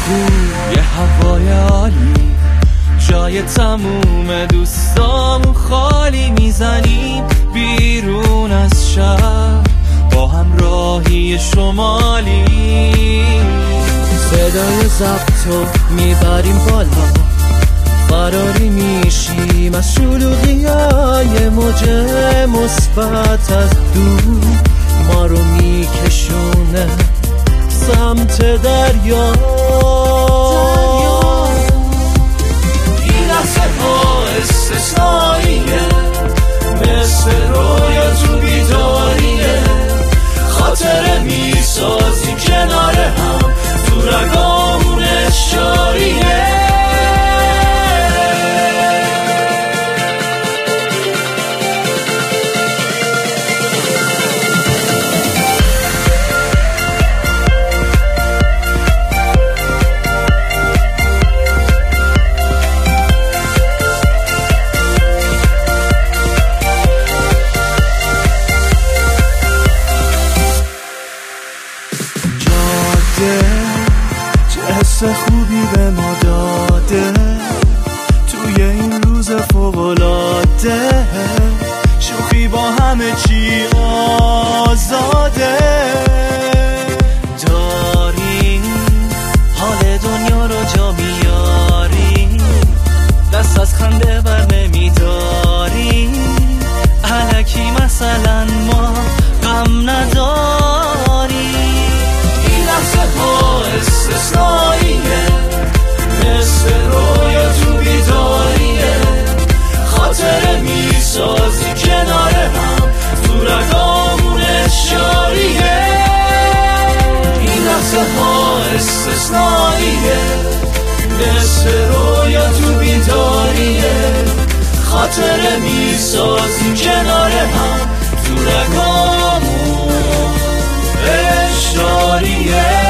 توی هوای عالی، جای تموم دوستامون خالی، میزنیم بیرون از شهر با همراهی شمالی. صدای ضبطو میبریم بالا، فراری میشیم از شلوغیای موج مثبت از دور، ما رو میکشونه سمت دریا. این لحظه ها استثنائیه، مثل رویا تو بیداریه، خاطره میسازیم کنار هم، تو رگامون اشاریه. چه حس خوبی به ما داده توی این روز فوق‌العاده، شوخی با همه چی آزاده، داریم حال دنیا رو جا میاریم، دست از خنده بر نمیداریم، الکی مثلا ما غم نداریم. استثنائیه، مثل رویا تو بیداریه، خاطره میسازی کنار هم، تو رگامون اشاریه. این لحظه ها استثنائیه، مثل رویا تو بیداریه، خاطره میسازی کنار هم، تو رگامون اشاریه.